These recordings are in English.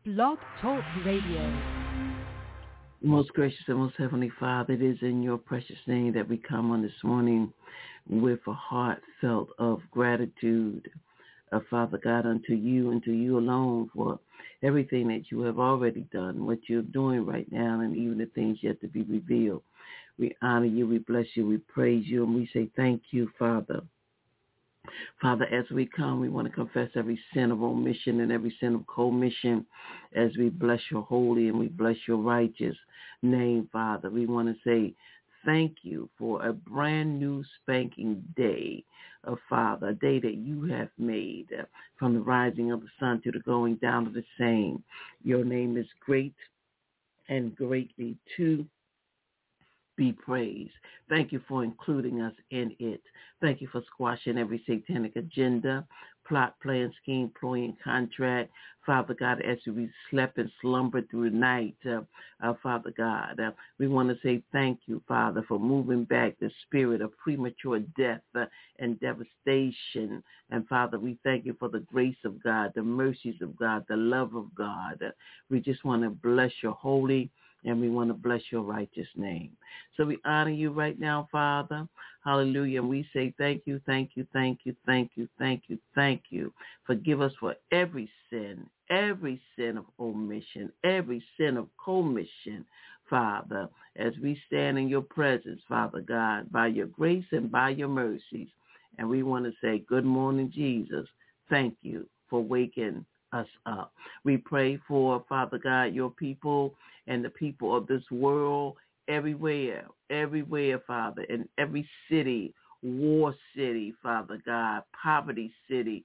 Blog Talk Radio. Most gracious and most heavenly Father, it is in your precious name that we come on this morning with a heartfelt of gratitude, Father God, unto you and to you alone for everything that you have already done, what you're doing right now, and even the things yet to be revealed. We honor you, we bless you, we praise you, and we say thank you, Father. Father, as we come, we want to confess every sin of omission and every sin of commission as we bless your holy and we bless your righteous name, Father. We want to say thank you for a brand new spanking day, Father, a day that you have made from the rising of the sun to the going down of the same. Your name is great and greatly to be praised. Thank you for including us in it. Thank you for squashing every satanic agenda, plot, plan, scheme, ploy, and contract. Father God, as we slept and slumbered through the night, Father God, we want to say thank you, Father, for moving back the spirit of premature death and devastation. And Father, we thank you for the grace of God, the mercies of God, the love of God. We just want to bless your holy and we want to bless your righteous name. So we honor you right now, Father. Hallelujah. And we say thank you, thank you, thank you, thank you, thank you, thank you. Forgive us for every sin of omission, every sin of commission, Father, as we stand in your presence, Father God, by your grace and by your mercies. And we want to say, good morning, Jesus. Thank you for waking us up. We pray for, Father God, your people and the people of this world everywhere, Father, in every city, war city, Father God, poverty city,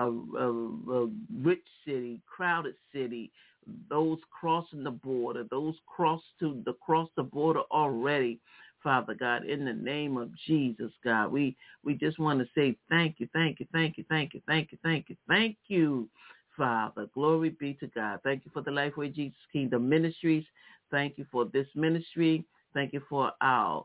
rich city, crowded city, those crossing the border, those cross the border already, Father God, in the name of Jesus, God, we just want to say thank you, thank you, thank you, thank you, thank you, thank you, thank you, Father. Glory be to God. Thank you for the Lifeway Jesus Kingdom Ministries. Thank you for this ministry. Thank you for our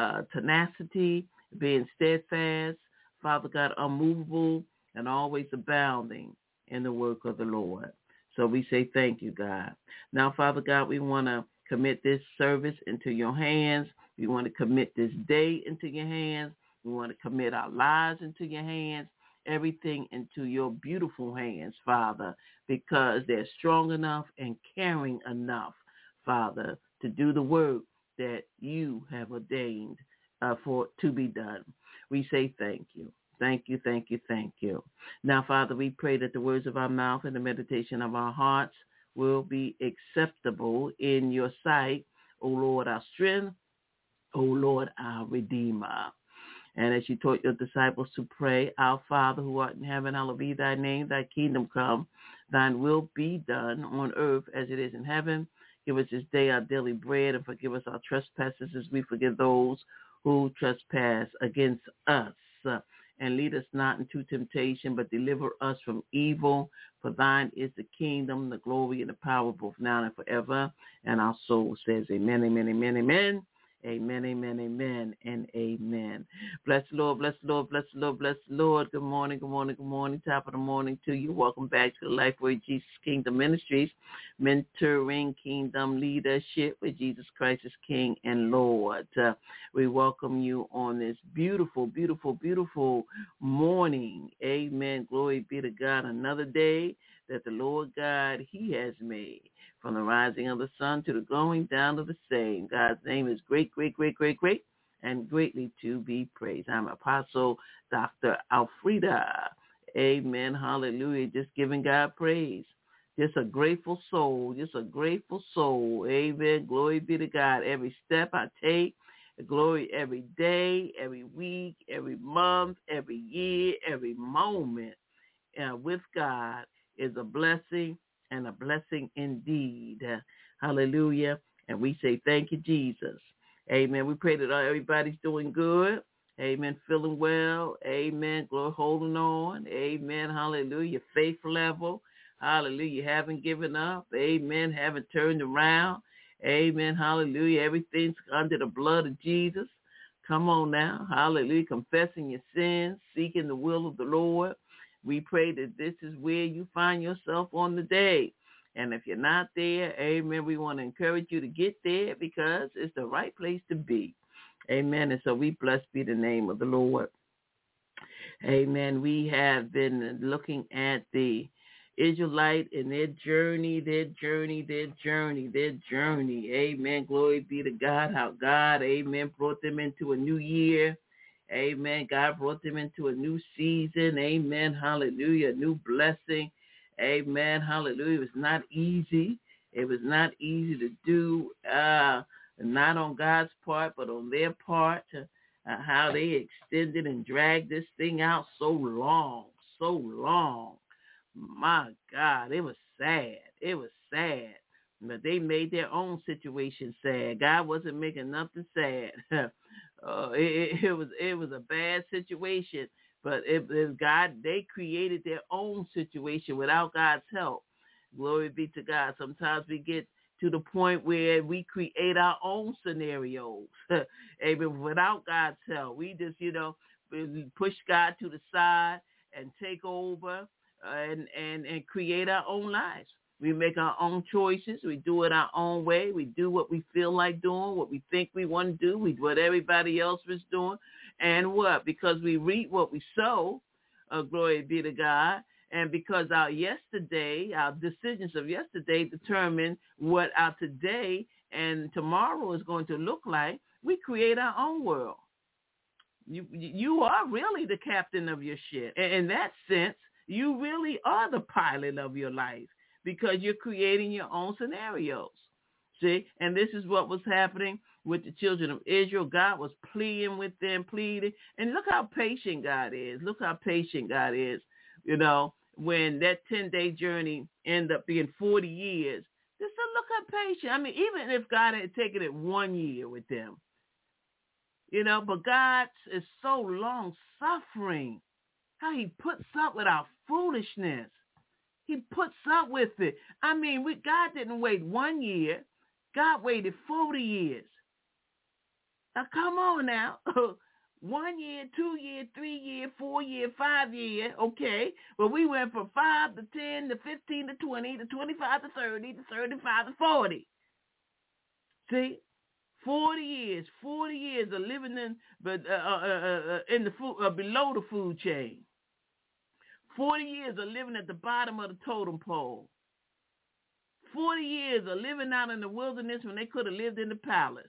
tenacity, being steadfast, Father God, unmovable, and always abounding in the work of the Lord. So we say thank you, God. Now, Father God, we want to commit this service into your hands. We want to commit this day into your hands. We want to commit our lives into your hands. Everything into your beautiful hands, Father, because they're strong enough and caring enough, Father, to do the work that you have ordained for to be done. We say thank you. Thank you, thank you, thank you. Now, Father, we pray that the words of our mouth and the meditation of our hearts will be acceptable in your sight, O Lord, our strength, O Lord, our Redeemer. And as you taught your disciples to pray, our Father who art in heaven, hallowed be thy name, thy kingdom come, thine will be done on earth as it is in heaven. Give us this day our daily bread and forgive us our trespasses as we forgive those who trespass against us. And lead us not into temptation, but deliver us from evil. For thine is the kingdom, the glory, and the power, both now and forever. And our soul says amen, amen, amen, amen. Amen, amen, amen, and amen. Bless the Lord, bless the Lord, bless the Lord, bless the Lord. Good morning, good morning, good morning. Top of the morning to you. Welcome back to the Lifeway Jesus Kingdom Ministries, mentoring kingdom leadership with Jesus Christ as King and Lord. We welcome you on this beautiful, beautiful, beautiful morning. Amen. Glory be to God. Another day that the Lord God, he has made. From the rising of the sun to the going down of the same. God's name is great, great, great, great, great, and greatly to be praised. I'm Apostle Dr. Alfreda. Amen. Hallelujah. Just giving God praise. Just a grateful soul. Just a grateful soul. Amen. Glory be to God. Every step I take, glory every day, every week, every month, every year, every moment with God is a blessing. And a blessing indeed. Hallelujah. And we say thank you, Jesus. Amen. We pray that everybody's doing good. Amen. Feeling well. Amen. Glory, holding on. Amen. Hallelujah. Faith level. Hallelujah. Haven't given up. Amen. Haven't turned around. Amen. Hallelujah. Everything's under the blood of Jesus. Come on now. Hallelujah. Confessing your sins, seeking the will of the Lord. We pray that this is where you find yourself on the day. And if you're not there, amen, we want to encourage you to get there because it's the right place to be. Amen. And so we bless be the name of the Lord. Amen. We have been looking at the Israelite and their journey. Amen. Glory be to God. How God, amen, brought them into a new year. Amen. God brought them into a new season. Amen. Hallelujah. A new blessing. Amen. Hallelujah. It was not easy. It was not easy to do, not on God's part, but on their part. How they extended and dragged this thing out so long. My God, it was sad. But they made their own situation sad. God wasn't making nothing sad. It was a bad situation, but it God, they created their own situation without God's help. Glory be to God. Sometimes we get to the point where we create our own scenarios. Amen. Without God's help, we just, we push God to the side and take over and create our own lives. We make our own choices. We do it our own way. We do what we feel like doing, what we think we want to do. We do what everybody else was doing. And what? Because we reap what we sow, glory be to God. And because our decisions of yesterday determine what our today and tomorrow is going to look like, we create our own world. You are really the captain of your ship. In that sense, you really are the pilot of your life because you're creating your own scenarios. See? And this is what was happening with the children of Israel. God was pleading with them, And look how patient God is. When that 10-day journey ended up being 40 years, just look how patient. I mean, even if God had taken it 1 year with them, but God is so long-suffering. How he puts up with our foolishness. He puts up with it. I mean, God didn't wait 1 year. God waited 40 years. Now, come on now. 1 year, 2 year, 3 year, 4 year, 5 year, okay. But we went from 5 to 10 to 15 to 20 to 25 to 30 to 35 to 40. See? 40 years of living in the food, below the food chain. 40 years of living at the bottom of the totem pole. 40 years of living out in the wilderness when they could have lived in the palace.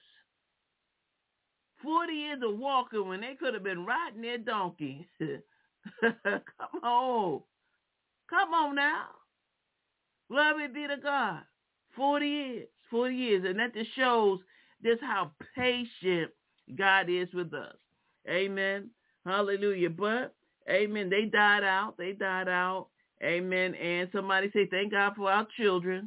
40 years of walking when they could have been riding their donkey. Come on now. Glory be to God. 40 years. And that just shows just how patient God is with us. Amen. Hallelujah. But, amen, they died out. Amen. And somebody say, thank God for our children.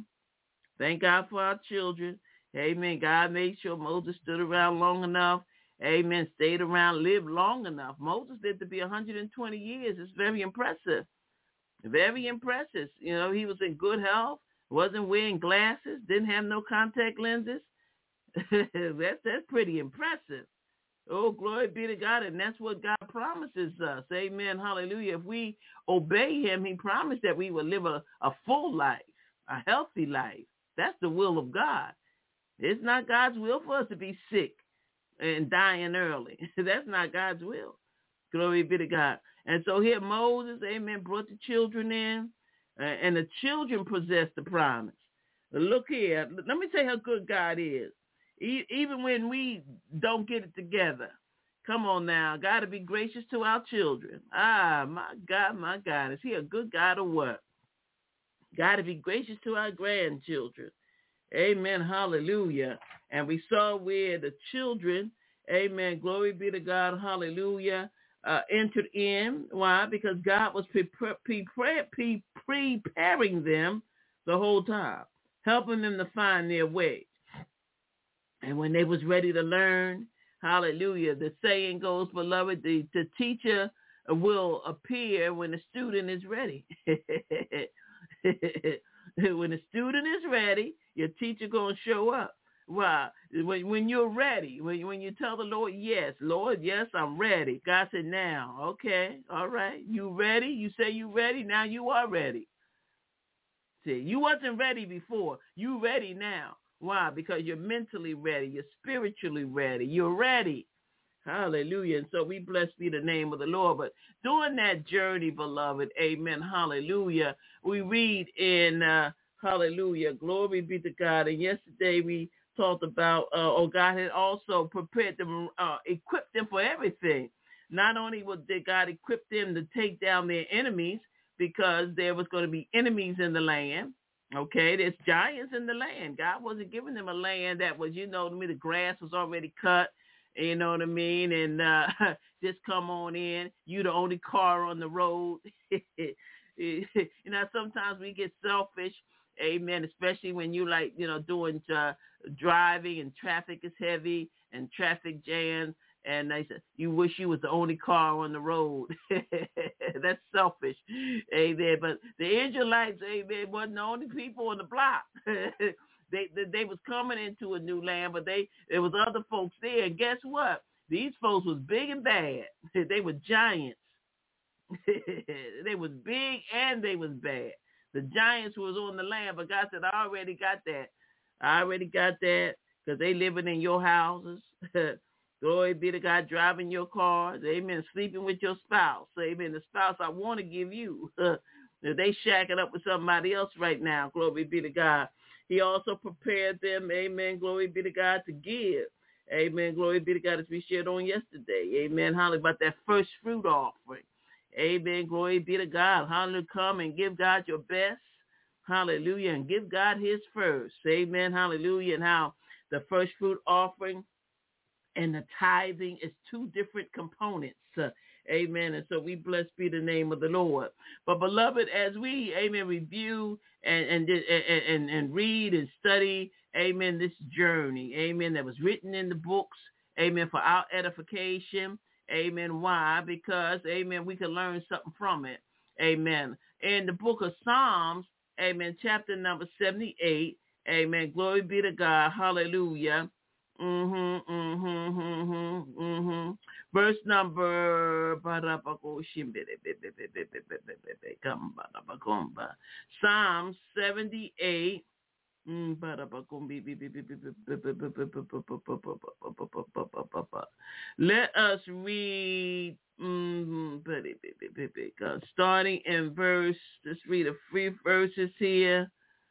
Amen. God made sure Moses stood around long enough. Amen. Stayed around, lived long enough. Moses lived to be 120 years. It's very impressive. Very impressive. He was in good health, wasn't wearing glasses, didn't have no contact lenses. That's pretty impressive. Oh, glory be to God. And that's what God promises us. Amen. Hallelujah. If we obey him, he promised that we will live a full life, a healthy life. That's the will of God. It's not God's will for us to be sick and dying early. That's not God's will. Glory be to God. And so here Moses, amen, brought the children in, and the children possessed the promise. Look here. Let me tell you how good God is. Even when we don't get it together. Come on now. Got to be gracious to our children. My God. Is he a good God or what? Got to be gracious to our grandchildren. Amen. Hallelujah. And we saw where the children, amen, glory be to God, hallelujah, entered in. Why? Because God was preparing them the whole time, helping them to find their way. And when they was ready to learn, hallelujah, the saying goes, beloved, the teacher will appear when the student is ready. When the student is ready, your teacher going to show up. Why? When you're ready, when you tell the Lord, Lord, yes, I'm ready. God said, now, okay, all right, you ready? You say you ready? Now you are ready. See, you wasn't ready before. You ready now. Why? Because you're mentally ready. You're spiritually ready. You're ready. Hallelujah. And so we bless be the name of the Lord. But during that journey, beloved, amen, hallelujah, we read in, hallelujah, glory be to God. And yesterday we talked about, God had also prepared them, equipped them for everything. Not only did God equip them to take down their enemies, because there was going to be enemies in the land. Okay, there's giants in the land. God wasn't giving them a land that was, the grass was already cut. You know what I mean? And just come on in. You the only car on the road. Sometimes we get selfish. Amen. Especially when you doing driving and traffic is heavy and traffic jams. And they said, you wish you was the only car on the road. That's selfish. Amen. But the Israelites, amen, wasn't the only people on the block. They was coming into a new land, but there was other folks there. And guess what? These folks was big and bad. They were giants. They was big and they was bad. The giants was on the land, but God said, I already got that. I already got that because they living in your houses. Glory be to God, driving your cars. Amen. Sleeping with your spouse. Amen. The spouse I want to give you. They shacking up with somebody else right now. Glory be to God. He also prepared them, amen, glory be to God, to give. Amen, glory be to God, as we shared on yesterday. Amen, hallelujah, about that first fruit offering. Amen, glory be to God. Hallelujah, come and give God your best. Hallelujah, and give God his first. Amen, hallelujah, and how the first fruit offering and the tithing is two different components. Amen. And so we bless be the name of the Lord. But beloved, as we, amen, review and read and study, amen, this journey, amen, that was written in the books, amen, for our edification. Amen. Why? Because, amen, we can learn something from it. Amen. In the book of Psalms, amen, chapter number 78, amen, glory be to God. Hallelujah. Verse number Psalm 78. Let us read starting in verse. Let's read a few verses here.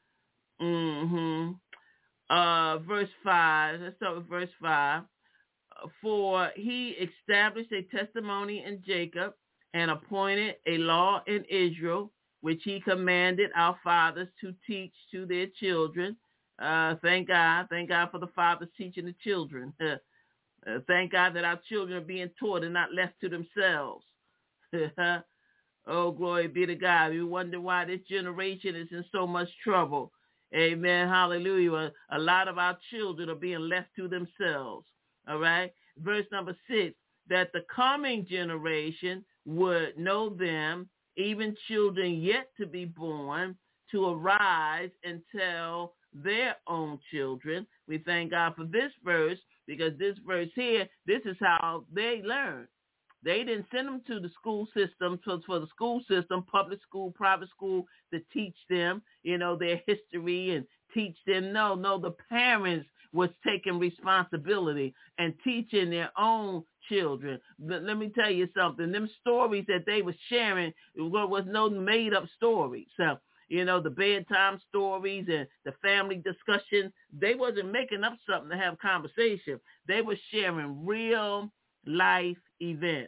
Verse 5. Let's start with verse 5. For he established a testimony in Jacob and appointed a law in Israel, which he commanded our fathers to teach to their children. Thank God. Thank God for the fathers teaching the children. Thank God that our children are being taught and not left to themselves. Oh, glory be to God. We wonder why this generation is in so much trouble. Amen. Hallelujah. A lot of our children are being left to themselves. All right. Verse number 6, that the coming generation would know them, even children yet to be born, to arise and tell their own children. We thank God for this verse, because this verse here, this is how they learn. They didn't send them to the school system, for the school system, public school, private school, to teach them, their history and teach them. No, the parents was taking responsibility and teaching their own children. But let me tell you something. Them stories that they was sharing was no made-up stories. So, the bedtime stories and the family discussion, they wasn't making up something to have conversation. They were sharing real life events,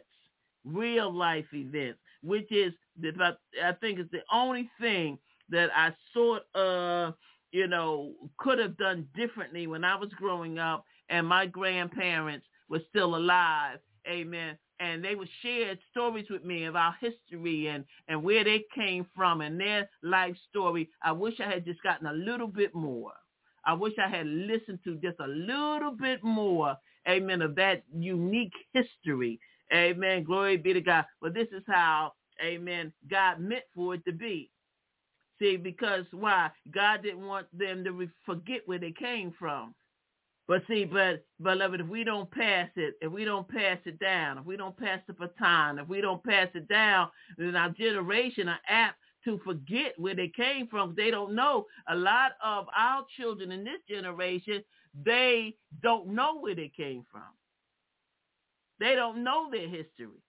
which is, I think, is the only thing that I sort of, could have done differently when I was growing up and my grandparents were still alive. Amen. And they would share stories with me of our history and where they came from and their life story. I wish I had just gotten a little bit more. I wish I had listened to just a little bit more, amen, of that unique history. Amen. Glory be to God. But this is how, amen, God meant for it to be. See, because why? God didn't want them to forget where they came from. But see, beloved, if we don't pass it, down, if we don't pass the baton, if we don't pass it down, then our generation are apt to forget where they came from. They don't know. A lot of our children in this generation, they don't know where they came from. They don't know their history.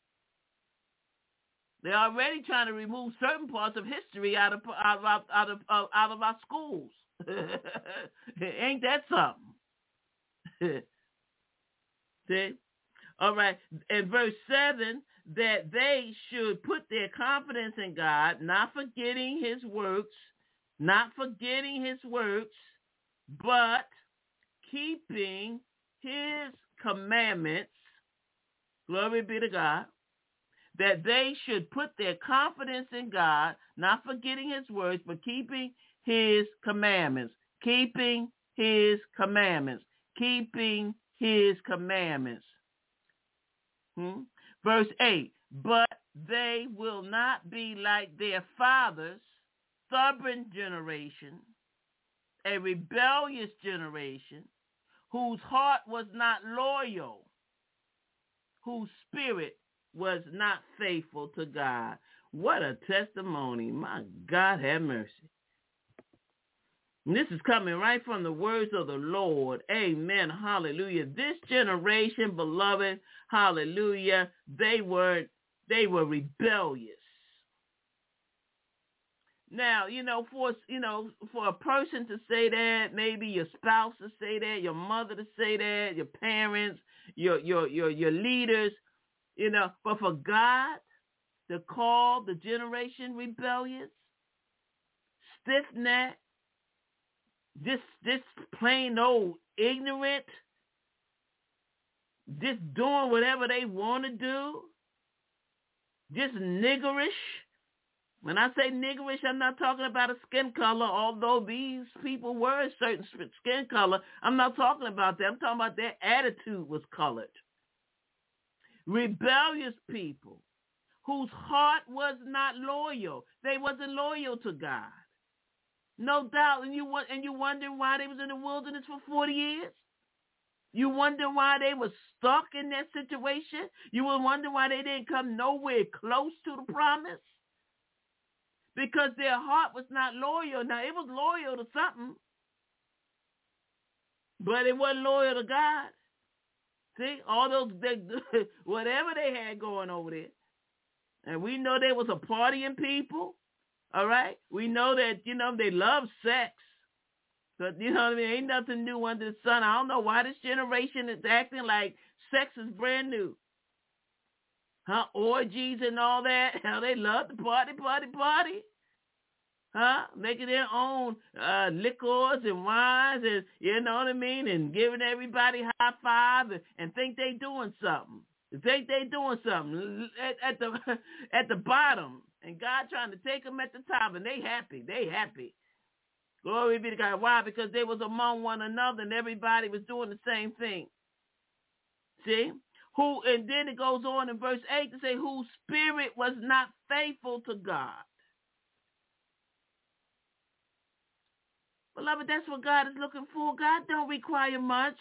They're already trying to remove certain parts of history out of our schools. Ain't that something? See? All right. In verse 7, that they should put their confidence in God, not forgetting his works, but keeping his commandments. Glory be to God. That they should put their confidence in God, not forgetting his words, but keeping his commandments. Keeping his commandments. Keeping his commandments. Verse 8, but they will not be like their fathers, stubborn generation, a rebellious generation, whose heart was not loyal, whose spirit was not faithful to God. What a testimony. My God have mercy. And this is coming right from the words of the Lord. Amen. Hallelujah. This generation, beloved, hallelujah, they were rebellious. Now, for a person to say that, maybe your spouse to say that, your mother to say that, your parents, your leaders, but for God to call the generation rebellious, stiff-necked, just plain old ignorant, just doing whatever they want to do, just niggerish. When I say niggerish, I'm not talking about a skin color, although these people were a certain skin color. I'm not talking about that. I'm talking about their attitude was colored. Rebellious people whose heart was not loyal. They wasn't loyal to God. No doubt. And you wonder why they was in the wilderness for 40 years? You wonder why they were stuck in that situation? You will wonder why they didn't come nowhere close to the promise? Because their heart was not loyal. Now, it was loyal to something, but it wasn't loyal to God. See, all those, whatever they had going over there. And we know they was a partying people, all right? We know that, they love sex. But, ain't nothing new under the sun. I don't know why this generation is acting like sex is brand new. Orgies and all that. Hell, they love to party. Making their own liquors and wines and, and giving everybody high five and think they doing something. At the bottom, and God trying to take them at the top, and they happy. Glory be to God. Why? Because they was among one another, and everybody was doing the same thing. See? And then it goes on in verse 8 to say, whose spirit was not faithful to God. Beloved, that's what God is looking for. God don't require much.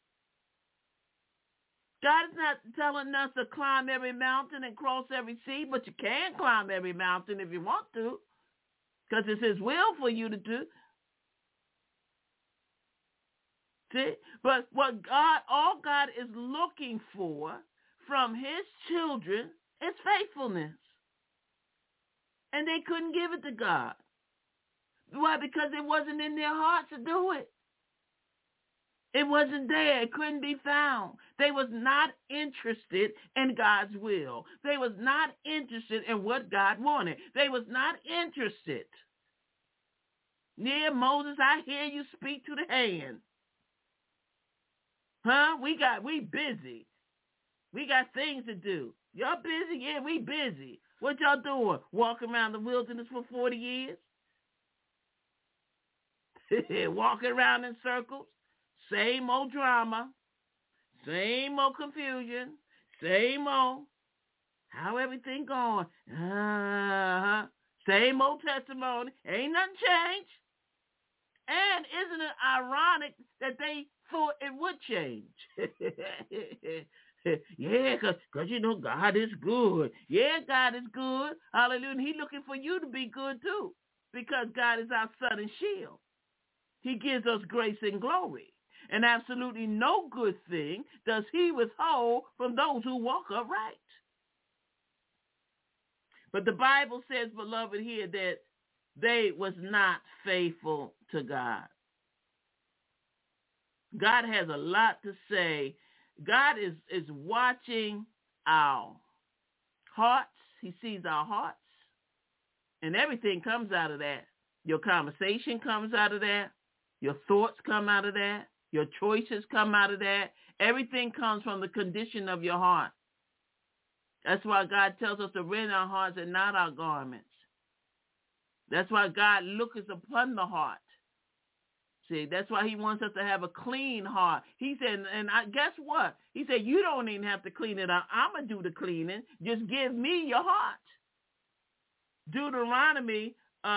God is not telling us to climb every mountain and cross every sea, but you can climb every mountain if you want to, because it's his will for you to do. See? But all God is looking for from his children is faithfulness. And they couldn't give it to God. Why? Because it wasn't in their heart to do it. It wasn't there. It couldn't be found. They was not interested in God's will. They was not interested in what God wanted. They was not interested. Yeah, Moses, I hear you speak to the hand. We busy. We got things to do. Y'all busy? Yeah, we busy. What y'all doing? Walking around the wilderness for 40 years? Walking around in circles? Same old drama. Same old confusion. Same old. How everything going? Same old testimony. Ain't nothing changed. And isn't it ironic that they thought it would change? Yeah, because you know God is good. Yeah, God is good. Hallelujah. And He's looking for you to be good too, because God is our sun and shield. He gives us grace and glory. And absolutely no good thing does He withhold from those who walk upright. But the Bible says, beloved, here that they was not faithful to God. God has a lot to say. God is watching our hearts. He sees our hearts. And everything comes out of that. Your conversation comes out of that. Your thoughts come out of that. Your choices come out of that. Everything comes from the condition of your heart. That's why God tells us to rend our hearts and not our garments. That's why God looks upon the heart. See, that's why He wants us to have a clean heart. He said, and guess what? He said, you don't even have to clean it up. I'm going to do the cleaning. Just give me your heart. Deuteronomy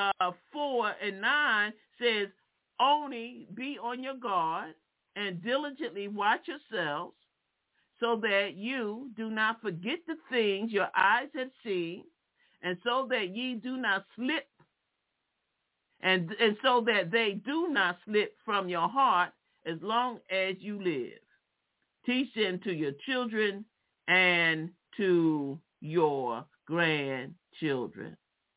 4:9 says, only be on your guard and diligently watch yourselves so that you do not forget the things your eyes have seen, and so that ye do not slip, and so that they do not slip from your heart as long as you live. Teach them to your children and to your grandchildren.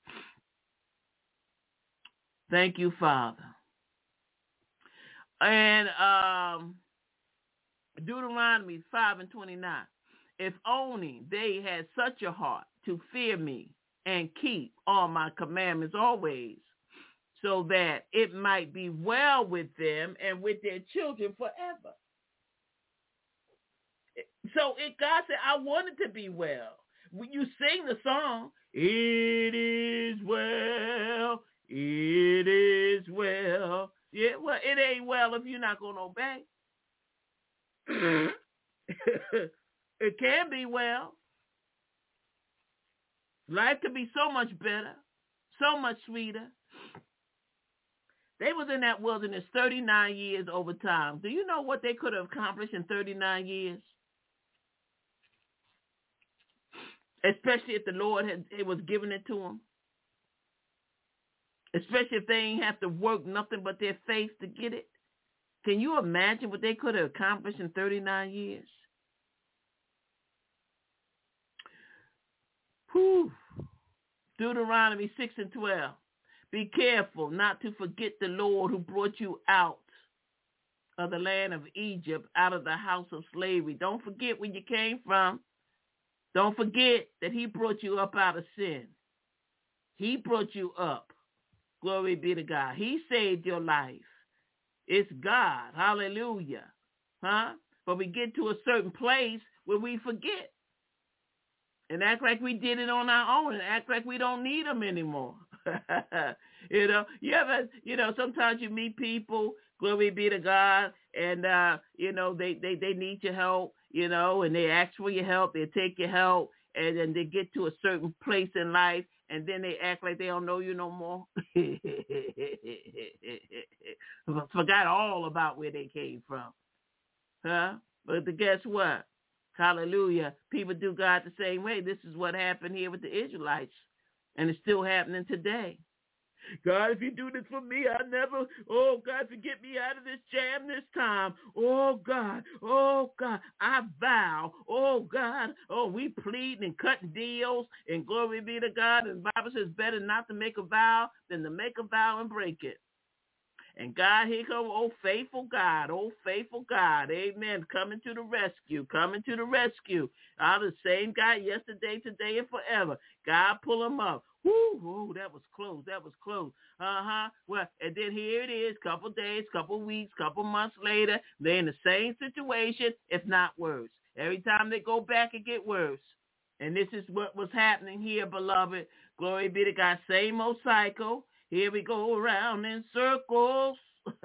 Thank you, Father. And Deuteronomy 5:29. If only they had such a heart to fear me and keep all my commandments always, so that it might be well with them and with their children forever. So God said, I want it to be well. When you sing the song, it is well, it is well. Yeah, well, it ain't well if you're not going to obey. It can be well. Life could be so much better, so much sweeter. They was in that wilderness 39 years over time. Do you know what they could have accomplished in 39 years? Especially if the Lord was giving it to them. Especially if they ain't have to work nothing but their faith to get it. Can you imagine what they could have accomplished in 39 years? Whew. Deuteronomy 6:12. Be careful not to forget the Lord who brought you out of the land of Egypt, out of the house of slavery. Don't forget where you came from. Don't forget that He brought you up out of sin. He brought you up. Glory be to God. He saved your life. It's God. Hallelujah. Huh? But we get to a certain place where we forget and act like we did it on our own and act like we don't need Him anymore. Sometimes you meet people, glory be to God, and, they need your help, and they ask for your help, they take your help, and then they get to a certain place in life, and then they act like they don't know you no more. Forgot all about where they came from. Huh? But guess what? Hallelujah. People do God the same way. This is what happened here with the Israelites. And it's still happening today. God, if you do this for me, God, get me out of this jam this time. Oh, God, I vow. Oh, God, we pleading and cutting deals, and glory be to God. And the Bible says better not to make a vow than to make a vow and break it. And God, here come, faithful God, amen, coming to the rescue. The same God yesterday, today, and forever. God, pull him up. Woo, that was close. Well, and then here it is, couple days, couple weeks, couple months later, they're in the same situation, if not worse. Every time they go back, it get worse. And this is what was happening here, beloved. Glory be to God, same old cycle. Here we go around in circles.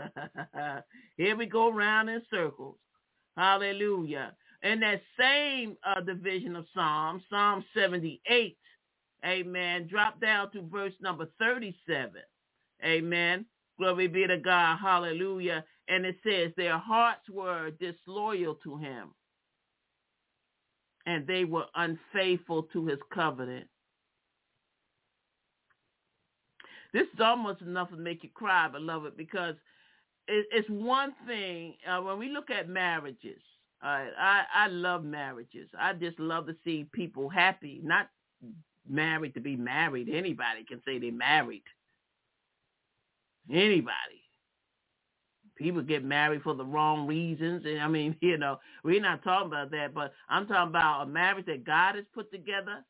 Hallelujah. And that same division of Psalm 78, amen, drop down to verse number 37. Amen. Glory be to God. Hallelujah. And it says their hearts were disloyal to Him. and they were unfaithful to his covenant. This is almost enough to make you cry, beloved, because it's one thing when we look at marriages. I love marriages. I just love to see people happy, not married to be married. Anybody can say they're married. Anybody. People get married for the wrong reasons. And I mean, we're not talking about that, but I'm talking about a marriage that God has put together.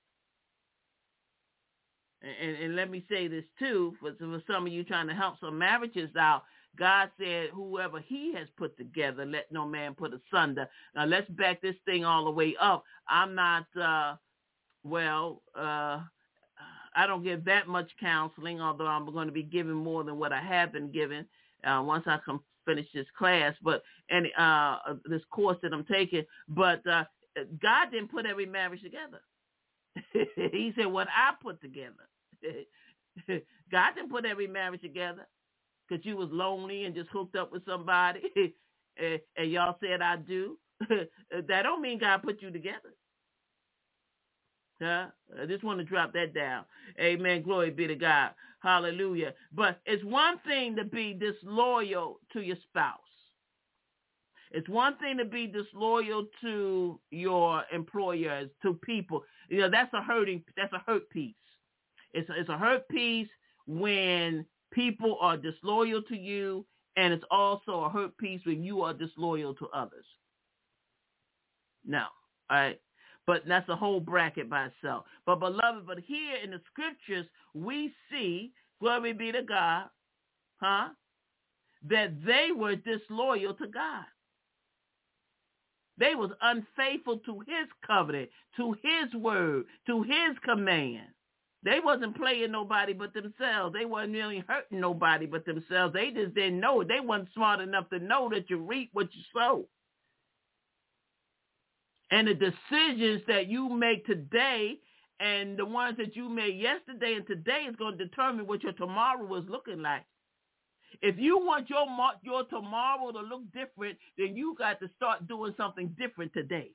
And let me say this too, for some of you trying to help some marriages out. God said, whoever he has put together, let no man put asunder. Now, let's back this thing all the way up. I'm not, I don't give that much counseling, although I'm going to be giving more than what I have been given once I can finish this class, this course that I'm taking. But God didn't put every marriage together. He said, what I put together. God didn't put every marriage together because you was lonely and just hooked up with somebody and y'all said I do. That don't mean God put you together. I just want to drop that down. Amen. Glory be to God. Hallelujah. But it's one thing to be disloyal to your spouse. It's one thing to be disloyal to your employers, to people. That's a hurt piece. It's a hurt piece when people are disloyal to you, and it's also a hurt piece when you are disloyal to others. No, all right? But that's a whole bracket by itself. But beloved, here in the scriptures, we see, glory be to God, that they were disloyal to God. They was unfaithful to his covenant, to his word, to his command. They wasn't playing nobody but themselves. They wasn't really hurting nobody but themselves. They just didn't know it. They wasn't smart enough to know that you reap what you sow. And the decisions that you make today and the ones that you made yesterday and today is going to determine what your tomorrow is looking like. If you want your tomorrow to look different, then you got to start doing something different today.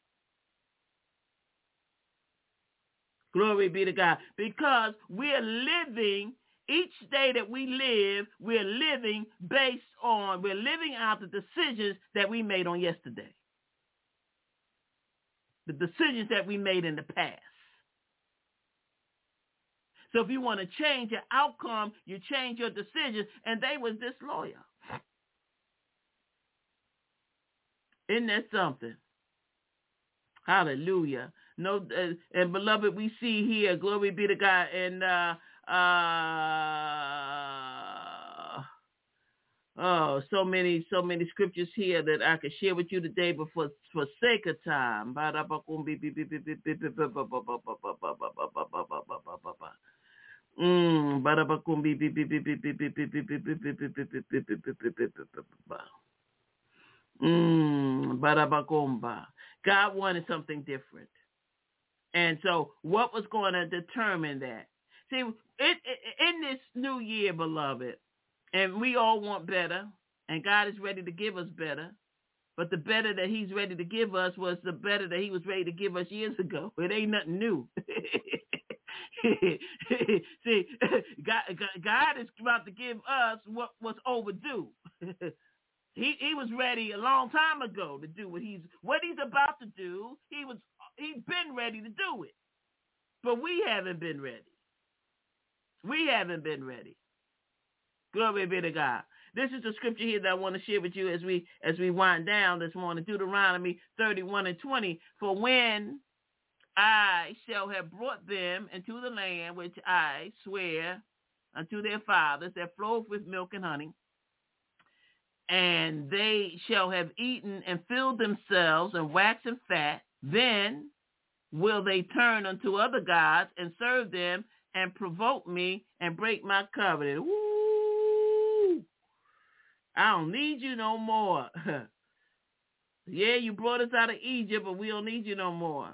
Glory be to God. Because we're living, each day that we live, we're living we're living out the decisions that we made on yesterday. The decisions that we made in the past. So if you want to change your outcome, you change your decisions, and they was disloyal. Isn't that something? Hallelujah. No, and beloved, we see here, glory be to God, and so many scriptures here that I could share with you today, but for sake of time. God wanted something different. And so what was going to determine that? See, in this new year, beloved, and we all want better, and God is ready to give us better, but the better that he's ready to give us was the better that he was ready to give us years ago. It ain't nothing new. See, God is about to give us what was overdue. He was ready a long time ago to do what he's about to do. He's been ready to do it, but we haven't been ready. We haven't been ready. Glory be to God. This is the scripture here that I want to share with you as we wind down this morning. Deuteronomy 31:20. For when I shall have brought them into the land which I swear unto their fathers, that floweth with milk and honey, and they shall have eaten and filled themselves and waxen fat, then will they turn unto other gods and serve them and provoke me and break my covenant. Woo! I don't need you no more. Yeah, you brought us out of Egypt, but we don't need you no more.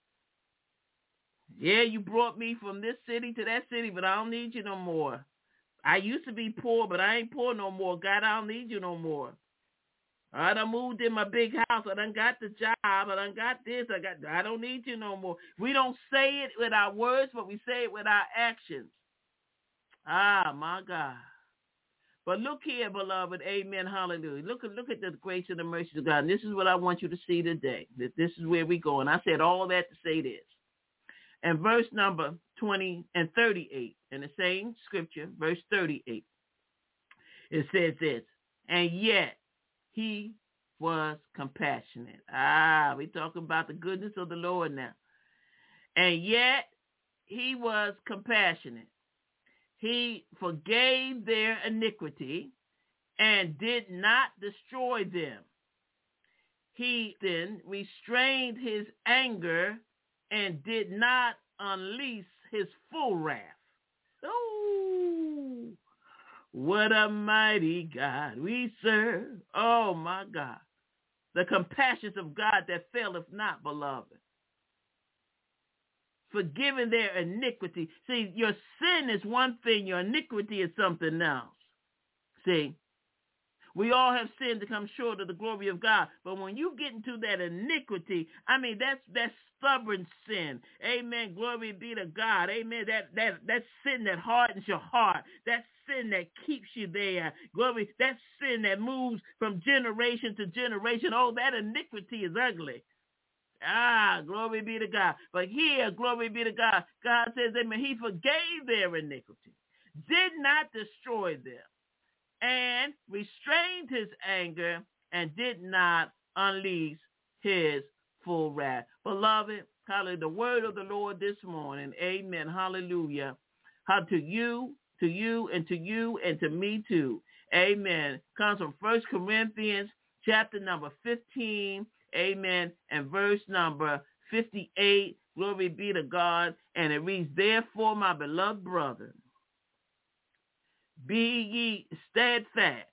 Yeah, you brought me from this city to that city, but I don't need you no more. I used to be poor, but I ain't poor no more. God, I don't need you no more. I done moved in my big house. I done got the job. I done got this. I don't need you no more. We don't say it with our words, but we say it with our actions. Ah, my God. But look here, beloved. Amen. Hallelujah. Look at the grace and the mercy of God. And this is what I want you to see today. That this is where we go. And I said all that to say this. And verse number 20 and 38 in the same scripture, verse 38, it says this, and yet he was compassionate. We talking about the goodness of the Lord now. And yet he was compassionate. He forgave their iniquity and did not destroy them. He then restrained his anger and did not unleash his full wrath. Oh, what a mighty God we serve. Oh, my God. The compassions of God that faileth not, beloved. Forgiving their iniquity. See, your sin is one thing. Your iniquity is something else. See, we all have sinned to come short of the glory of God. But when you get into that iniquity, I mean, that's stubborn sin. Amen. Glory be to God. Amen. That sin that hardens your heart. That sin that keeps you there. Glory. That sin that moves from generation to generation. Oh, that iniquity is ugly. Glory be to God. But here, glory be to God, God says, amen, he forgave their iniquity, did not destroy them, and restrained his anger, and did not unleash his full wrath. Beloved, hallelujah, the word of the Lord this morning, amen, hallelujah, how to you, and to you, and to me too, amen, comes from 1 Corinthians chapter number 15, amen, and verse number 58, glory be to God, and it reads, therefore, my beloved brethren, be ye steadfast,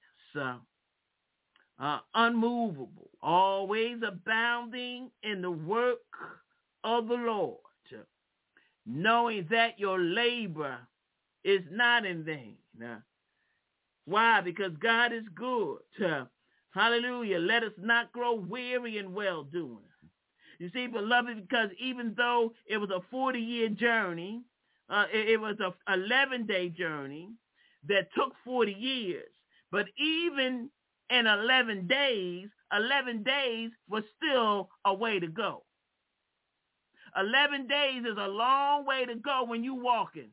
unmovable, always abounding in the work of the Lord, knowing that your labor is not in vain. Why? Because God is good. Hallelujah. Let us not grow weary in well-doing. You see, beloved, because even though it was a 40-year journey, it was a 11-day journey that took 40 years. But even in 11 days was still a way to go. 11 days is a long way to go when you're walking.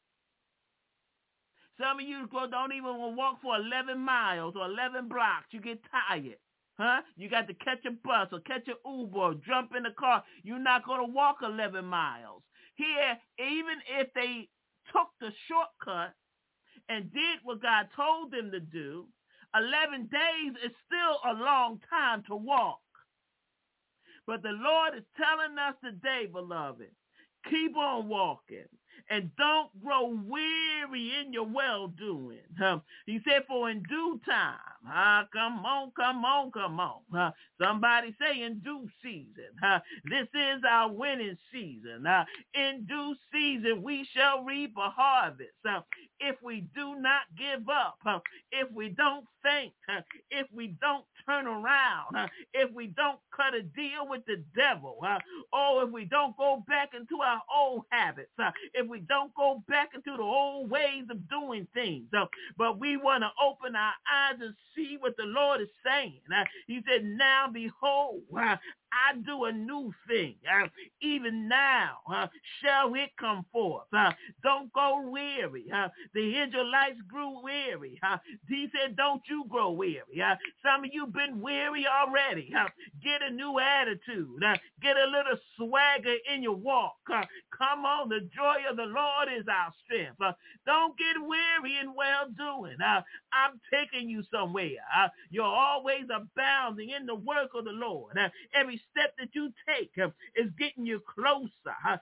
Some of you don't even want to walk for 11 miles or 11 blocks. You get tired. You got to catch a bus or catch an Uber or jump in the car. You're not going to walk 11 miles. Here, even if they took the shortcut and did what God told them to do, 11 days is still a long time to walk. But the Lord is telling us today, beloved, keep on walking. And don't grow weary in your well-doing. He said, for in due time, come on. Somebody say in due season. This is our winning season. In due season, we shall reap a harvest. If we do not give up, if we don't faint, if we don't turn around, if we don't cut a deal with the devil, if we don't go back into our old habits, if we don't go back into the old ways of doing things, but we want to open our eyes and see what the Lord is saying. He said, now behold, I do a new thing. Even now shall it come forth. Don't go weary. The Israelites grew weary. He said, don't you grow weary. Some of you been weary already. Get a new attitude. Get a little swagger in your walk. Come on, the joy of the Lord is our strength. Don't get weary in well-doing. I'm taking you somewhere. You're always abounding in the work of the Lord. Every step that you take is getting you closer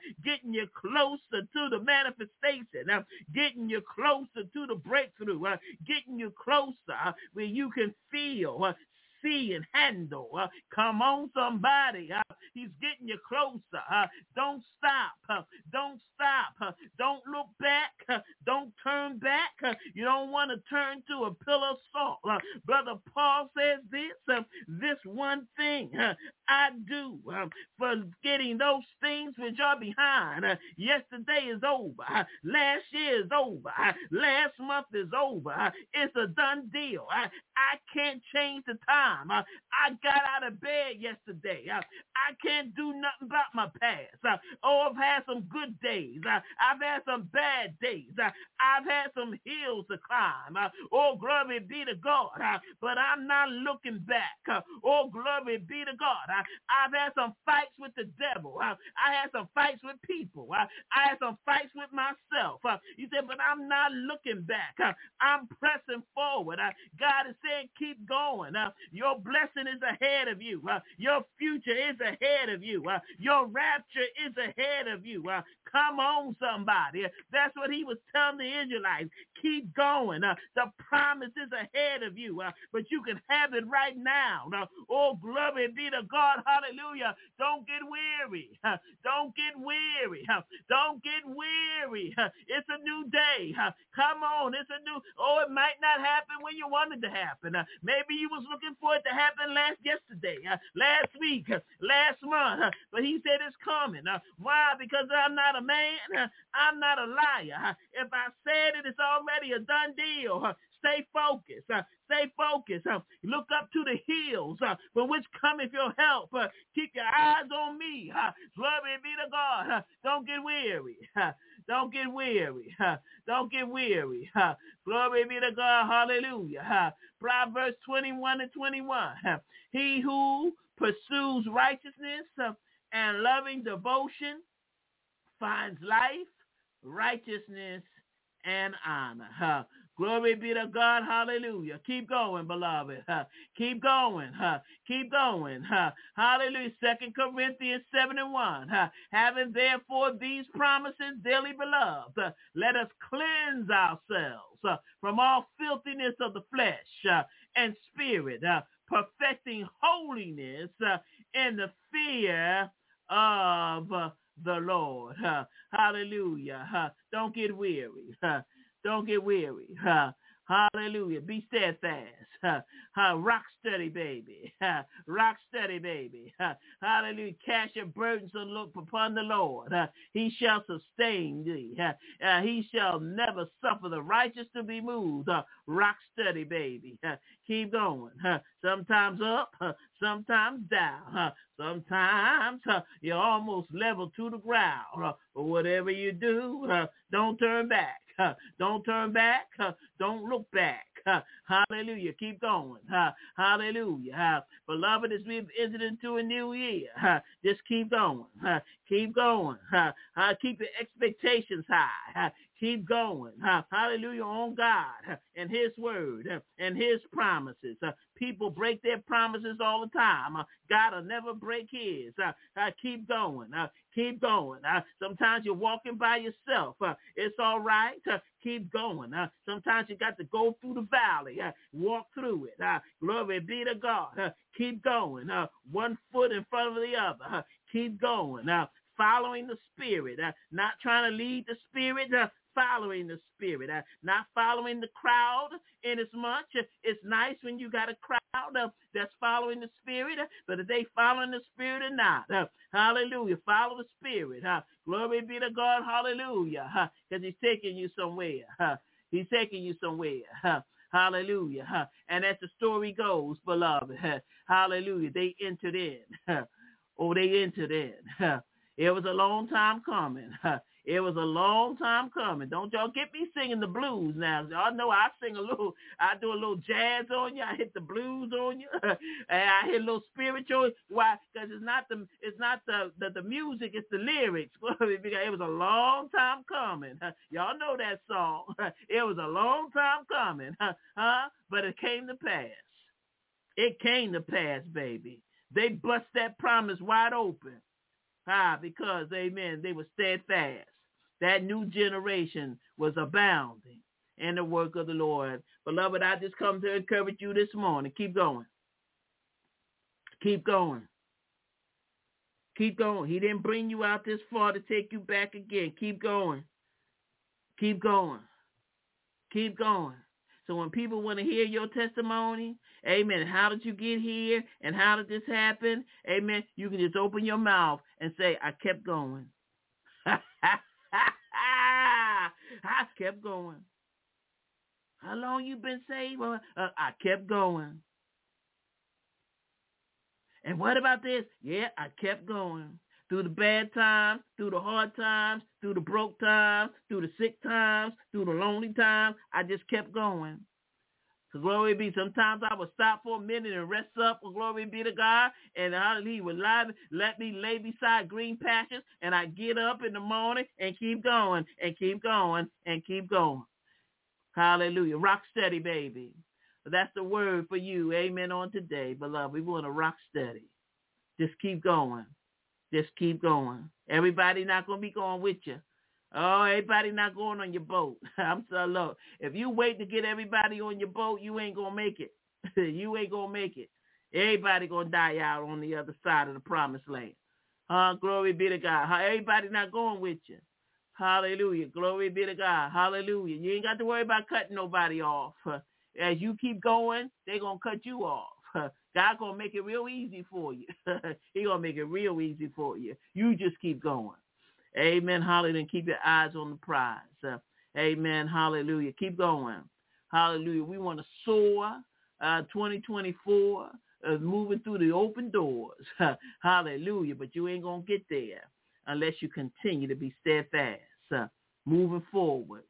to the manifestation, getting you closer to the breakthrough, getting you closer where you can feel, see and handle. Come on, somebody. He's getting you closer. Don't stop. Don't stop. Don't look back. Don't turn back. You don't want to turn to a pillar of salt. Brother Paul says this one thing I do, forgetting those things which are behind. Yesterday is over. Last year is over. Last month is over. It's a done deal. I can't change the time. I got out of bed yesterday. I can't do nothing about my past. I've had some good days. I've had some bad days. I've had some hills to climb. Glory be to God. But I'm not looking back. Glory be to God. I've had some fights with the devil. I had some fights with people. I had some fights with myself. You said, but I'm not looking back. I'm pressing forward. God is saying, keep going. Your blessing is ahead of you. Your future is ahead of you. Your rapture is ahead of you. Come on, somebody. That's what he was telling the Israelites. Keep going. The promise is ahead of you, but you can have it right now. Glory be to God. Hallelujah. Don't get weary. Don't get weary. Don't get weary. It's a new day. Come on. It's a new, it might not happen when you wanted to happen. Maybe you was looking for it to happen yesterday, last week, last month, but he said it's coming. Why? Because I'm not a man. I'm not a liar. If I said it, it's already a done deal. Stay focused. Stay focused. Look up to the hills from which cometh your help. Keep your eyes on me. Glory be to God. Don't get weary. Don't get weary. Don't get weary. Glory be to God. Hallelujah. Proverbs 21:21. He who pursues righteousness and loving devotion finds life, righteousness, and honor. Glory be to God. Hallelujah. Keep going, beloved. Keep going. Keep going. Hallelujah. 2 Corinthians 7:1. Having therefore these promises, dearly beloved, let us cleanse ourselves from all filthiness of the flesh and spirit, perfecting holiness in the fear of the Lord. Hallelujah. Don't get weary. Don't get weary. Hallelujah. Be steadfast. Rock steady, baby. Rock steady, baby. Hallelujah. Cast your burdens and look upon the Lord. He shall sustain thee. He shall never suffer the righteous to be moved. Rock steady, baby. Keep going. Sometimes up, sometimes down. Sometimes you're almost level to the ground. But whatever you do, don't turn back. Don't turn back. Don't look back. Hallelujah. Keep going. Hallelujah. Beloved, as we've entered into a new year, just keep going. Keep going. Keep your expectations high. Keep going. Hallelujah. On God and his word and his promises. People break their promises all the time. God will never break his. Keep going. Keep going. Sometimes you're walking by yourself. It's all right. Keep going. Sometimes you got to go through the valley. Walk through it. Glory be to God. Keep going. One foot in front of the other. Keep going. Following the Spirit. Not trying to lead the Spirit. Following the Spirit, not following the crowd in as much. It's nice when you got a crowd that's following the Spirit, but if they following the Spirit or not, hallelujah, follow the Spirit. Glory be to God, hallelujah, because he's taking you somewhere. He's taking you somewhere. Hallelujah. And as the story goes, beloved, hallelujah, they entered in. They entered in. It was a long time coming. It was a long time coming. Don't y'all get me singing the blues now. Y'all know I sing a little, I do a little jazz on you. I hit the blues on you. And I hit a little spiritual. Why? Because it's not the music, it's the lyrics. It was a long time coming. Y'all know that song. It was a long time coming. But it came to pass. It came to pass, baby. They bust that promise wide open. Because, amen, they were steadfast. That new generation was abounding in the work of the Lord. Beloved, I just come to encourage you this morning. Keep going. Keep going. Keep going. He didn't bring you out this far to take you back again. Keep going. Keep going. Keep going. So when people want to hear your testimony, amen, how did you get here and how did this happen, amen, you can just open your mouth and say, I kept going. I kept going. How long you been saved? I kept going. And what about this? Yeah, I kept going. Through the bad times, through the hard times, through the broke times, through the sick times, through the lonely times, I just kept going. So glory be. Sometimes I would stop for a minute and rest up. Glory be to God. And he would let me lay beside green pastures. And I get up in the morning and keep going and keep going and keep going. Hallelujah. Rock steady, baby. That's the word for you. Amen on today, beloved. We want to rock steady. Just keep going. Just keep going. Everybody not going to be going with you. Oh, everybody not going on your boat. I'm so low. If you wait to get everybody on your boat, you ain't going to make it. You ain't going to make it. Everybody going to die out on the other side of the promised land. Glory be to God. Everybody not going with you. Hallelujah. Glory be to God. Hallelujah. You ain't got to worry about cutting nobody off. As you keep going, they're going to cut you off. God's going to make it real easy for you. He's going to make it real easy for you. You just keep going. Amen. Hallelujah. And keep your eyes on the prize. Amen. Hallelujah. Keep going. Hallelujah. We want to soar 2024, moving through the open doors. Hallelujah. But you ain't going to get there unless you continue to be steadfast, moving forward,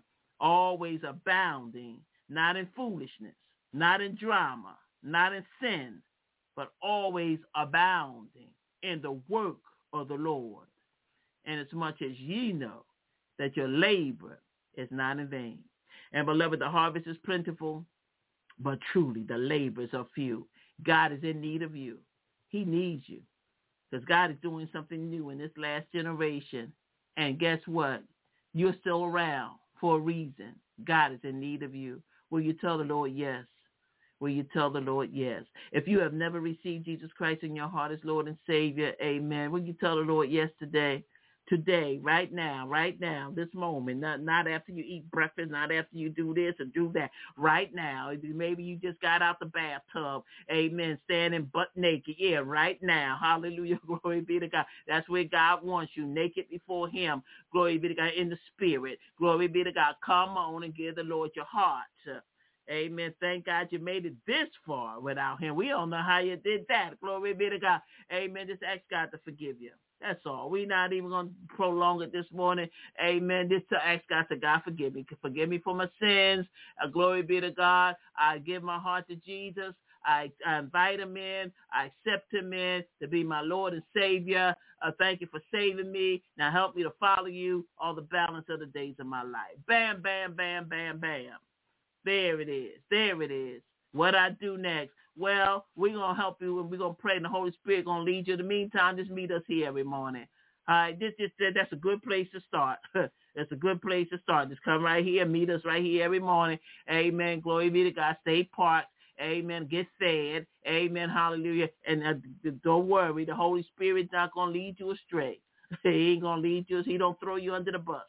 always abounding, not in foolishness, not in drama, not in sin, but always abounding in the work of the Lord. And as much as ye know that your labor is not in vain. And beloved, the harvest is plentiful, but truly the labors are few. God is in need of you. He needs you because God is doing something new in this last generation. And guess what? You're still around for a reason. God is in need of you. Will you tell the Lord yes? Will you tell the Lord yes? If you have never received Jesus Christ in your heart as Lord and Savior, amen. Will you tell the Lord yes today? Today, right now, this moment, not after you eat breakfast, not after you do this or do that. Right now, maybe you just got out the bathtub, amen, standing butt naked. Yeah, right now, hallelujah, glory be to God. That's where God wants you, naked before him. Glory be to God, in the spirit. Glory be to God. Come on and give the Lord your heart. Amen. Thank God you made it this far without him. We don't know how you did that. Glory be to God. Amen. Just ask God to forgive you. That's all. We're not even going to prolong it this morning. Amen. Just to ask God to God forgive me. Forgive me for my sins. Glory be to God. I give my heart to Jesus. I invite him in. I accept him in to be my Lord and Savior. Thank you for saving me. Now help me to follow you all the balance of the days of my life. Bam, bam, bam, bam, bam. There it is. There it is. What I do next? Well, we're going to help you and we're going to pray and the Holy Spirit going to lead you. In the meantime, just meet us here every morning. All right, that's a good place to start. That's a good place to start. Just come right here, meet us right here every morning. Amen. Glory be to God. Stay parked. Amen. Get fed. Amen. Hallelujah. And don't worry, the Holy Spirit's not going to lead you astray. He ain't going to lead you. He don't throw you under the bus.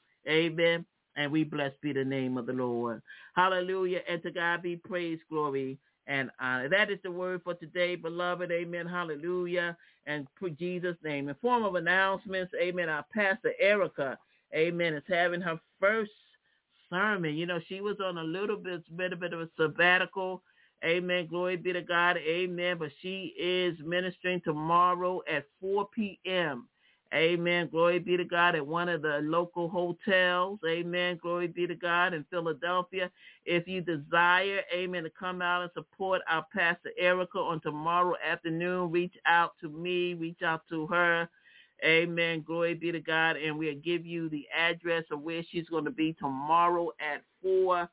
Amen. And we blessed be the name of the Lord. Hallelujah. And to God be praise, glory, and honor. That is the word for today, beloved. Amen. Hallelujah. And for Jesus' name. In form of announcements, amen, our Pastor Erica, amen, is having her first sermon. You know, she was on a little bit of a sabbatical. Amen. Glory be to God. Amen. But she is ministering tomorrow at 4 p.m. Amen. Glory be to God at one of the local hotels. Amen. Glory be to God in Philadelphia. If you desire, amen, to come out and support our Pastor Erica on tomorrow afternoon, reach out to me, reach out to her. Amen. Glory be to God. And we'll give you the address of where she's going to be tomorrow at 4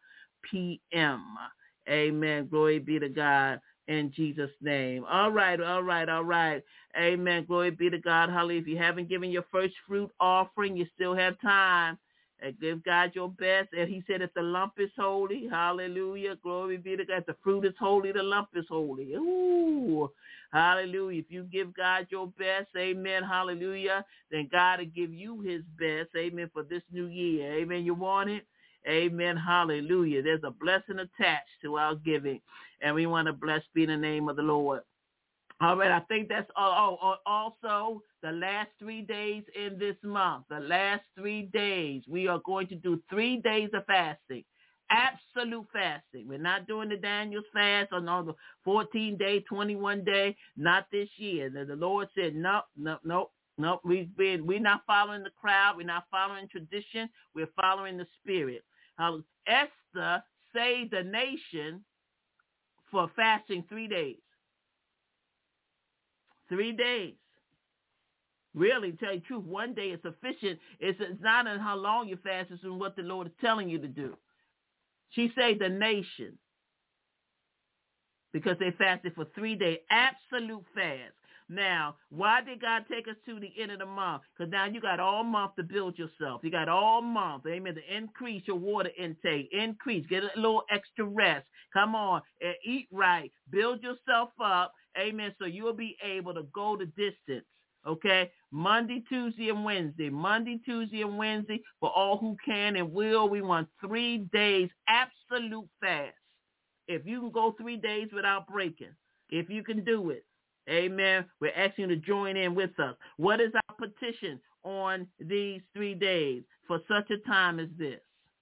p.m. Amen. Glory be to God. In Jesus' name. All right. Amen. Glory be to God. Hallelujah. If you haven't given your first fruit offering, you still have time. and give God your best. And he said, if the lump is holy, hallelujah, glory be to God. If the fruit is holy, the lump is holy. Ooh, hallelujah. If you give God your best, amen, hallelujah, then God will give you his best, amen, for this new year. Amen. You want it? Amen. Hallelujah. There's a blessing attached to our giving, and we want to bless be the name of the Lord. All right, I think that's all. Also, the last 3 days in this month, the last 3 days, we are going to do 3 days of fasting, absolute fasting. We're not doing the Daniel's fast on the 14-day, 21-day, not this year. The Lord said, no. We're not following the crowd. We're not following tradition. We're following the Spirit. Esther saved the nation for fasting 3 days. 3 days. Really, to tell you the truth, 1 day is sufficient. It's not in how long you fast, it's in what the Lord is telling you to do. She saved the nation because they fasted for 3 days, absolute fast. Now, why did God take us to the end of the month? Because now you got all month to build yourself. You got all month, amen, to increase your water intake, get a little extra rest. Come on, and eat right. Build yourself up, amen, so you'll be able to go the distance, okay? Monday, Tuesday, and Wednesday. Monday, Tuesday, and Wednesday for all who can and will. We want 3 days absolute fast. If you can go 3 days without breaking, if you can do it, amen, we're asking you to join in with us. What is our petition on these 3 days for such a time as this?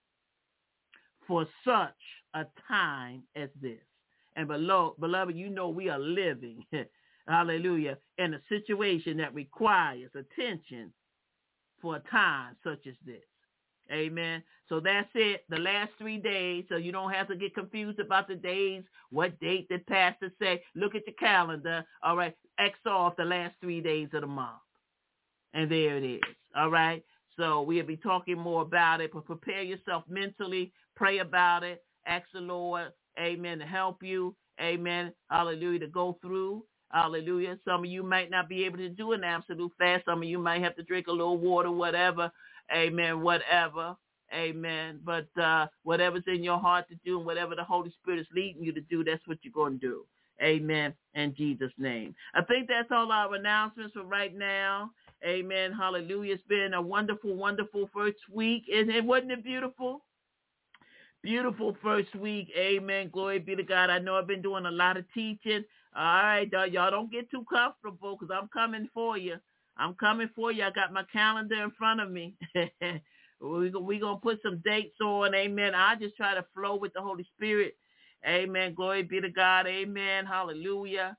For such a time as this. And beloved, you know we are living, hallelujah, in a situation that requires attention for a time such as this. Amen. So that's it. The last 3 days, so you don't have to get confused about the days, what date did pastor say. Look at your calendar. All right. X off the last 3 days of the month. And there it is. All right. So we'll be talking more about it, but prepare yourself mentally. Pray about it. Ask the Lord, amen, to help you. Amen. Hallelujah, to go through. Hallelujah. Some of you might not be able to do an absolute fast. Some of you might have to drink a little water, whatever. Amen. Whatever. Amen. But whatever's in your heart to do and whatever the Holy Spirit is leading you to do, that's what you're going to do. Amen. In Jesus' name. I think that's all our announcements for right now. Amen. Hallelujah. It's been a wonderful, wonderful first week. Wasn't it beautiful? Beautiful first week. Amen. Glory be to God. I know I've been doing a lot of teaching. All right, y'all don't get too comfortable because I'm coming for you. I'm coming for you. I got my calendar in front of me. We're going to put some dates on. Amen. I just try to flow with the Holy Spirit. Amen. Glory be to God. Amen. Hallelujah.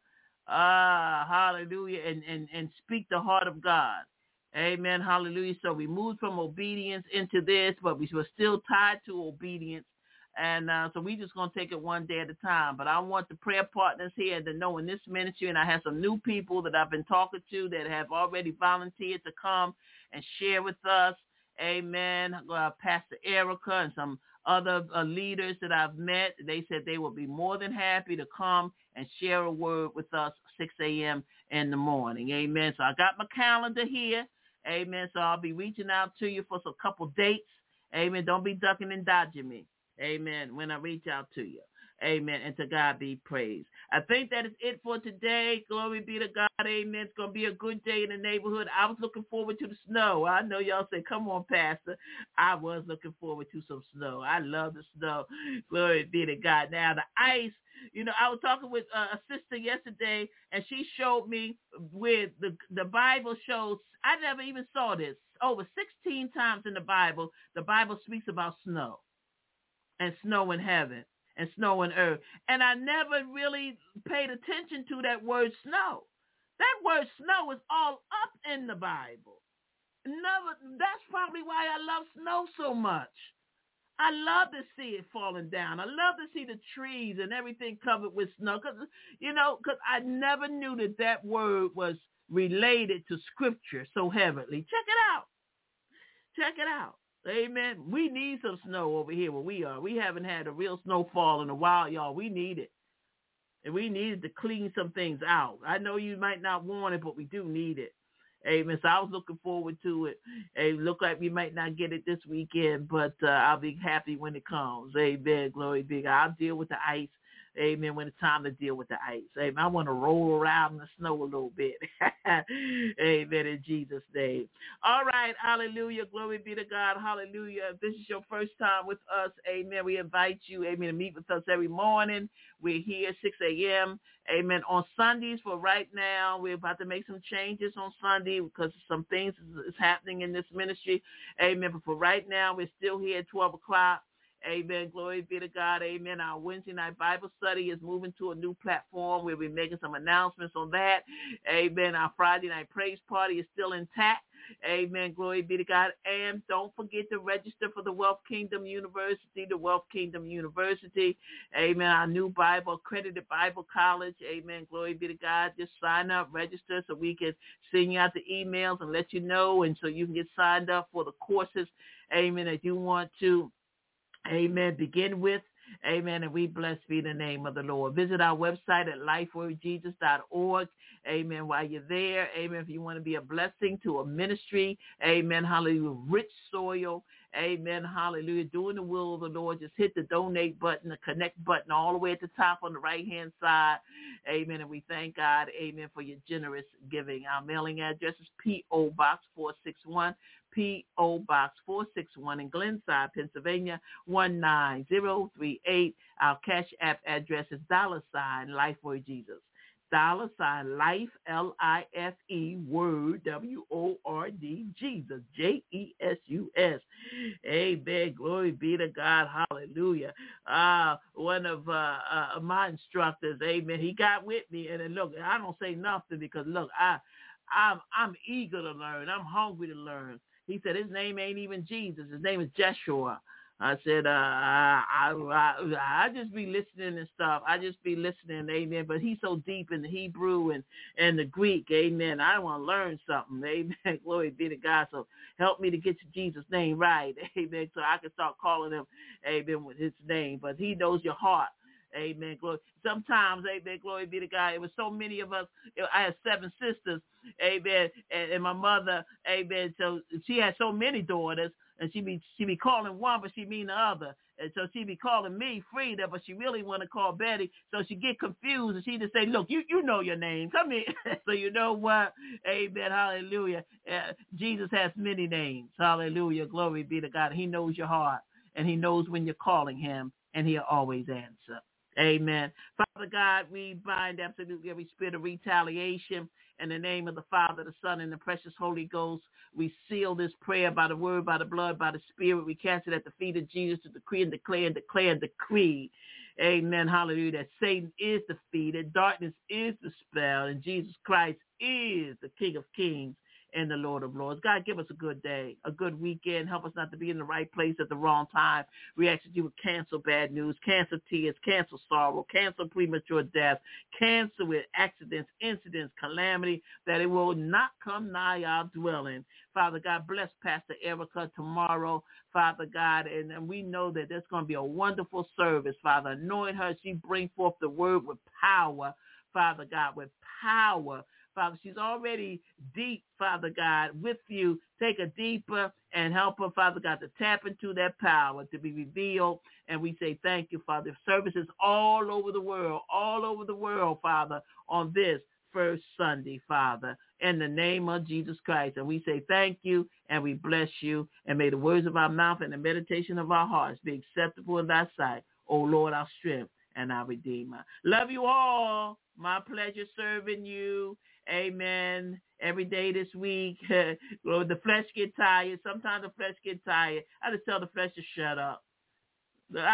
Hallelujah. And speak the heart of God. Amen. Hallelujah. So we moved from obedience into this, but we were still tied to obedience. And so we just going to take it one day at a time. But I want the prayer partners here to know in this ministry, and I have some new people that I've been talking to that have already volunteered to come and share with us. Amen. Pastor Erica and some other leaders that I've met, they said they will be more than happy to come and share a word with us 6 a.m. in the morning. Amen. So I got my calendar here. Amen. So I'll be reaching out to you for a couple dates. Amen. Don't be ducking and dodging me. Amen. When I reach out to you. Amen. And to God be praised. I think that is it for today. Glory be to God. Amen. It's going to be a good day in the neighborhood. I was looking forward to the snow. I know y'all say, come on, Pastor. I was looking forward to some snow. I love the snow. Glory be to God. Now, the ice, I was talking with a sister yesterday, and she showed me where the Bible shows, I never even saw this, over 16 times in the Bible speaks about snow and snow in heaven and snow in earth. And I never really paid attention to that word snow. That word snow is all up in the Bible. That's probably why I love snow so much. I love to see it falling down. I love to see the trees and everything covered with snow. Because I never knew that word was related to Scripture so heavily. Check it out. Check it out. Amen. We need some snow over here where we are. We haven't had a real snowfall in a while, y'all. We need it. And we needed to clean some things out. I know you might not want it, but we do need it. Amen. So I was looking forward to it. It looked like we might not get it this weekend, but I'll be happy when it comes. Amen. Glory be to God. I'll deal with the ice. Amen. When it's time to deal with the ice. Amen. I want to roll around in the snow a little bit. Amen. In Jesus' name. All right. Hallelujah. Glory be to God. Hallelujah. If this is your first time with us, amen, we invite you, amen, to meet with us every morning. We're here at 6 a.m. Amen. On Sundays for right now, we're about to make some changes on Sunday because some things is happening in this ministry. Amen. But for right now, we're still here at 12 o'clock. Amen. Glory be to God. Amen. Our Wednesday night Bible study is moving to a new platform. We'll be making some announcements on that. Amen. Our Friday night praise party is still intact. Amen. Glory be to God. And don't forget to register for the Wealth Kingdom University, Amen. Our new Bible, accredited Bible college. Amen. Glory be to God. Just sign up, register so we can send you out the emails and let you know. And so you can get signed up for the courses. Amen. If you want to. Amen. Begin with. Amen. And we bless be the name of the Lord. Visit our website at lifewordjesus.org. Amen. While you're there, amen. If you want to be a blessing to a ministry, amen. Hallelujah. Rich soil. Amen. Hallelujah. Doing the will of the Lord. Just hit the donate button, the connect button all the way at the top on the right-hand side. Amen. And we thank God, amen, for your generous giving. Our mailing address is P.O. Box 461. P.O. Box 461 in Glenside, Pennsylvania, 19038. Our Cash App address is $Life Jesus. $Life, L-I-F-E, word, W-O-R-D, Jesus, J-E-S-U-S. Amen. Glory be to God. Hallelujah. One of my instructors, amen, he got with me. And then, look, I don't say nothing because, look, I'm eager to learn. I'm hungry to learn. He said his name ain't even Jesus. His name is Jeshua. I said, I just be listening and stuff. I just be listening, amen. But he's so deep in the Hebrew and the Greek, amen. I want to learn something, amen. Glory be to God. So help me to get to Jesus' name right, amen, so I can start calling him, amen, with his name. But he knows your heart. Amen. Glory. Sometimes, amen, glory be to God. It was so many of us. I had 7 sisters, amen, and my mother, amen. So she had so many daughters, and she be calling one, but she mean the other. And so she be calling me Frida, but she really want to call Betty. So she get confused, and she just say, look, you know your name. Come here. So you know what? Amen. Hallelujah. Jesus has many names. Hallelujah. Glory be to God. He knows your heart, and he knows when you're calling him, and he'll always answer. Amen. Father God, we bind absolutely every spirit of retaliation in the name of the Father, the Son, and the precious Holy Ghost. We seal this prayer by the word, by the blood, by the Spirit. We cast it at the feet of Jesus to decree and decree. Amen. Hallelujah. That Satan is defeated, darkness is dispelled, and Jesus Christ is the King of Kings and the Lord of Lords. God, give us a good day, a good weekend. Help us not to be in the right place at the wrong time. We ask that you would cancel bad news, cancel tears, cancel sorrow, cancel premature death, cancel with accidents, incidents, calamity, that it will not come nigh our dwelling. Father God, bless Pastor Erica tomorrow, Father God, and we know that there's going to be a wonderful service, Father. Anoint her. She bring forth the word with power, Father God, with power. Father, she's already deep, Father God, with you. Take her deeper and help her, Father God, to tap into that power to be revealed. And we say thank you, Father. Services all over the world, Father, on this first Sunday, Father, in the name of Jesus Christ. And we say thank you and we bless you. And may the words of our mouth and the meditation of our hearts be acceptable in thy sight, O Lord, our strength and our Redeemer. Love you all. My pleasure serving you. Amen. Every day this week. Lord, the flesh get tired. Sometimes the flesh get tired. I just tell the flesh to shut up. When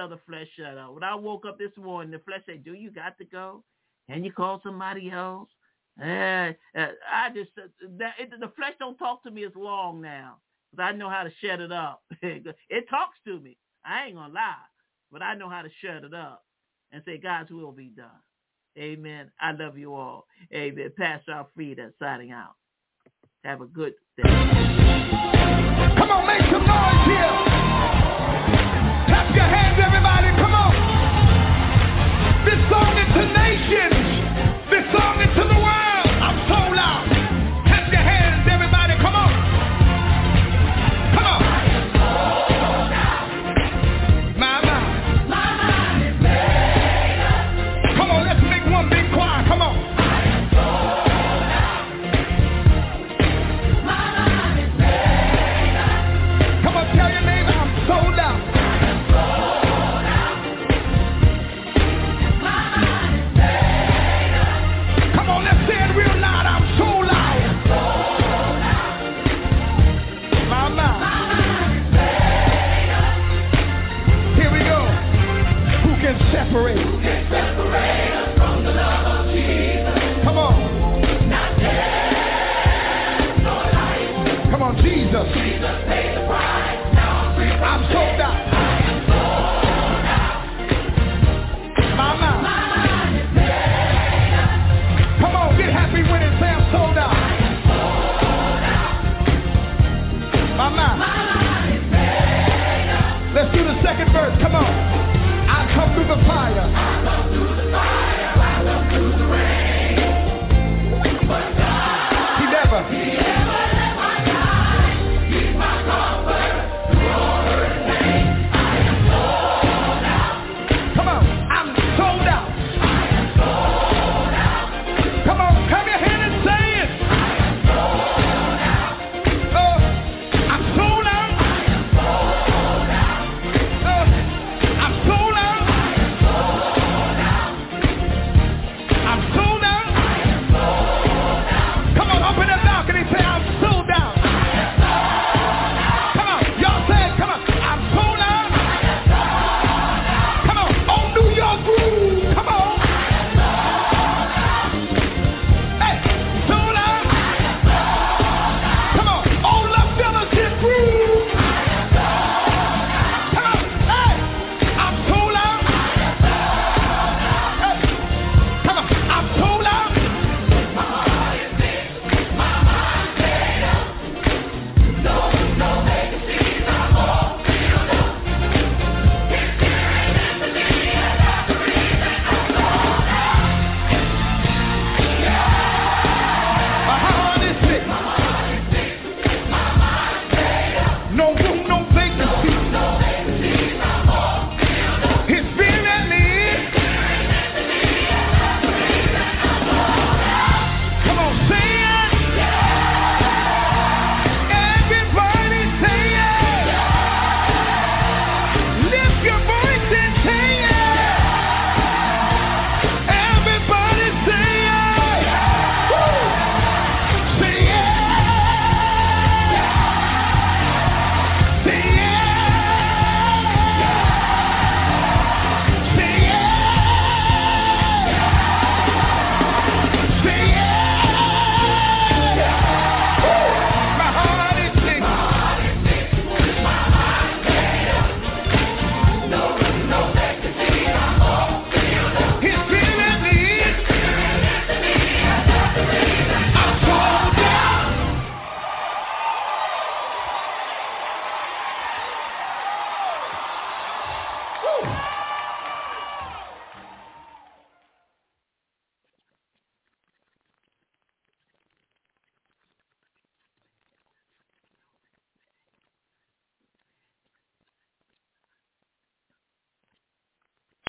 I woke up this morning, the flesh said, do you got to go? Can you call somebody else? The flesh don't talk to me as long now because I know how to shut it up. It talks to me. I ain't going to lie, but I know how to shut it up and say God's will be done. Amen. I love you all. Amen. Pastor Alfreda signing out. Have a good day. Come on, make some noise here. Clap your hands, everybody. Come on. This song is tonight.